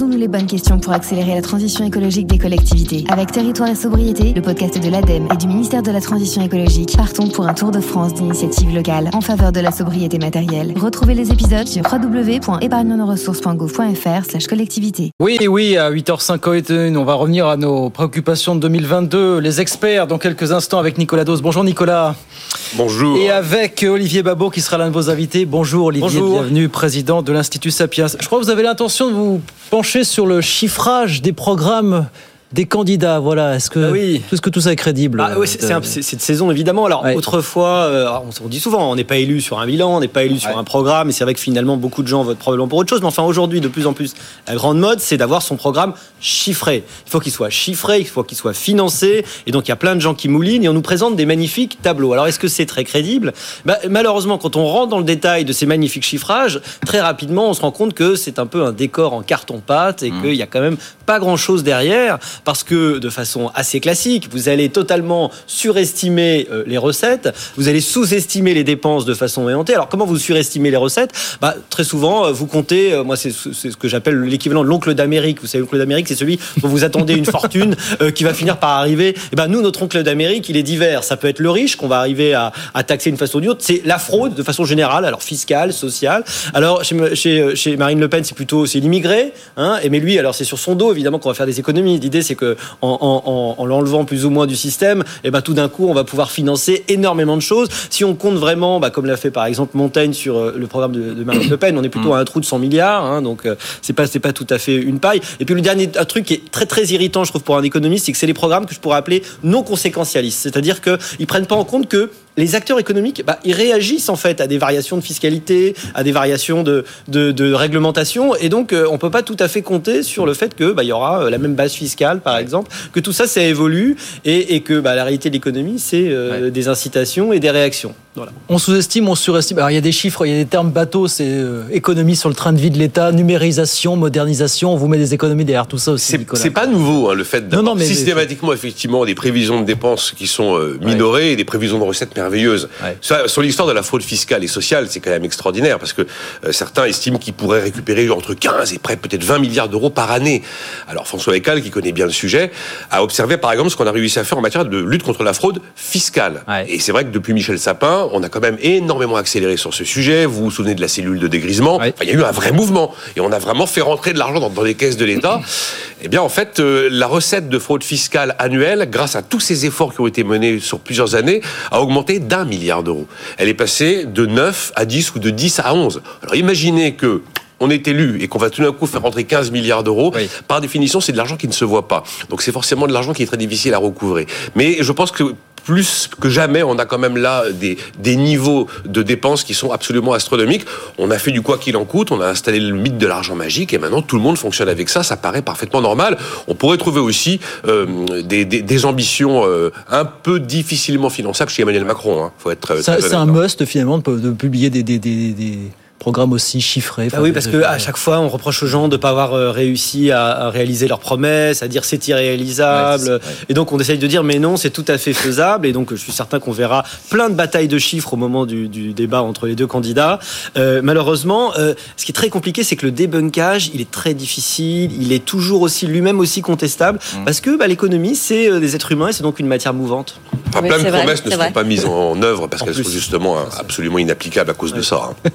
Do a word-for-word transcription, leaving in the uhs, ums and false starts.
Posons-nous les bonnes questions pour accélérer la transition écologique des collectivités. Avec Territoire et Sobriété, le podcast de l'ADEME et du ministère de la Transition écologique, partons pour un tour de France d'initiatives locales en faveur de la sobriété matérielle. Retrouvez les épisodes sur w w w point épargne nos ressources point gouv point f r slash collectivité. Oui, oui, à huit heures cinquante et un, on va revenir à nos préoccupations de deux mille vingt-deux. Les experts, dans quelques instants, avec Nicolas Dose. Bonjour Nicolas. Bonjour. Et avec Olivier Babot, qui sera l'un de vos invités. Bonjour Olivier, Bonjour. Bienvenue, président de l'Institut Sapiens. Je crois que vous avez l'intention de vous pencher sur le chiffrage des programmes des candidats, voilà. Est-ce que, ah oui. est-ce que tout ça est crédible? Ah oui, c'est, c'est, un, c'est, c'est de saison évidemment. Alors ouais. autrefois, euh, on, on dit souvent, on n'est pas élu sur un bilan, on n'est pas élu sur ouais. un programme, et c'est vrai que finalement beaucoup de gens votent probablement pour autre chose. Mais enfin aujourd'hui, de plus en plus, la grande mode, c'est d'avoir son programme chiffré. Il faut qu'il soit chiffré, il faut qu'il soit financé, et donc il y a plein de gens qui moulinent et on nous présente des magnifiques tableaux. Alors est-ce que c'est très crédible? Bah, malheureusement, quand on rentre dans le détail de ces magnifiques chiffrages, très rapidement, on se rend compte que c'est un peu un décor en carton-pâte et mmh. qu'il y a quand même pas grand-chose derrière, parce que de façon assez classique, vous allez totalement surestimer euh, les recettes, vous allez sous-estimer les dépenses de façon éhontée. Alors comment vous surestimez les recettes? Bah, très souvent, euh, vous comptez, euh, moi c'est, c'est ce que j'appelle l'équivalent de l'oncle d'Amérique. Vous savez, l'oncle d'Amérique, c'est celui dont vous attendez une fortune euh, qui va finir par arriver. Et ben nous, notre oncle d'Amérique, il est divers. Ça peut être le riche qu'on va arriver à, à taxer d'une façon ou d'une autre. C'est la fraude de façon générale, alors fiscale, sociale. Alors chez, chez, chez Marine Le Pen, c'est plutôt c'est l'immigré, hein, et mais lui, alors c'est sur son dos évidemment qu'on va faire des économies. L'idée, c'est que en, en, en, en l'enlevant plus ou moins du système, et ben tout d'un coup, on va pouvoir financer énormément de choses. Si on compte vraiment, bah, comme l'a fait par exemple Montaigne sur euh, le programme de, de Marine Le Pen, on est plutôt à un trou de cent milliards, hein, donc euh, c'est pas c'est pas tout à fait une paille. Et puis le dernier un truc qui est très très irritant, je trouve, pour un économiste, c'est que c'est les programmes que je pourrais appeler non conséquentialistes, c'est-à-dire que ils prennent pas en compte que les acteurs économiques, bah, ils réagissent en fait à des variations de fiscalité, à des variations de, de, de réglementation, et donc euh, on peut pas tout à fait compter sur le fait que bah, il y aura euh, la même base fiscale, par exemple, que tout ça, ça évolue, et, et que bah, la réalité de l'économie, c'est euh, ouais. des incitations et des réactions. Voilà. On sous-estime, on surestime. Alors il y a des chiffres, il y a des termes bateaux, c'est euh, économie sur le train de vie de l'État, numérisation, modernisation. On vous met des économies derrière tout ça aussi. C'est, Nicolas. c'est pas nouveau, hein, le fait d'avoir non, non, mais systématiquement mais... effectivement des prévisions de dépenses qui sont euh, minorées ouais. et des prévisions de recettes merveilleuses. Ouais. Sur, sur l'histoire de la fraude fiscale et sociale, c'est quand même extraordinaire parce que euh, certains estiment qu'ils pourraient récupérer entre quinze et près peut-être vingt milliards d'euros par année. Alors François Ekal, qui connaît bien le sujet, a observé par exemple ce qu'on a réussi à faire en matière de lutte contre la fraude fiscale. Ouais. Et c'est vrai que depuis Michel Sapin, on a quand même énormément accéléré sur ce sujet. Vous vous souvenez de la cellule de dégrisement? Ouais. Enfin, il y a eu un vrai mouvement et on a vraiment fait rentrer de l'argent dans, dans les caisses de l'État. Eh bien, en fait, euh, la recette de fraude fiscale annuelle, grâce à tous ces efforts qui ont été menés sur plusieurs années, a augmenté d'un milliard d'euros. Elle est passée de neuf à dix ou de dix à onze. Alors imaginez que on est élu et qu'on va tout d'un coup faire rentrer quinze milliards d'euros, oui. par définition, c'est de l'argent qui ne se voit pas. Donc c'est forcément de l'argent qui est très difficile à recouvrer. Mais je pense que plus que jamais, on a quand même là des, des niveaux de dépenses qui sont absolument astronomiques. On a fait du quoi qu'il en coûte, on a installé le mythe de l'argent magique et maintenant tout le monde fonctionne avec ça, ça paraît parfaitement normal. On pourrait trouver aussi euh, des, des, des ambitions euh, un peu difficilement finançables chez Emmanuel Macron. Hein. Faut être ça, c'est un must finalement de, de publier des... des, des, des... programme aussi chiffré. Ah oui, parce que à chaque fois, on reproche aux gens de ne pas avoir réussi à, à réaliser leurs promesses, à dire c'est irréalisable. Ouais, c'est, ouais. Et donc, on essaye de dire mais non, c'est tout à fait faisable. Et donc, je suis certain qu'on verra plein de batailles de chiffres au moment du, du débat entre les deux candidats. Euh, malheureusement, euh, ce qui est très compliqué, c'est que le débunkage, il est très difficile. Il est toujours aussi lui-même aussi contestable, mmh. parce que bah, l'économie, c'est euh, des êtres humains, et c'est donc une matière mouvante. Enfin, plein de promesses vrai, ne seront vrai. pas mises en œuvre parce en qu'elles plus. sont justement hein, absolument inapplicables à cause ouais. de ça. Hein.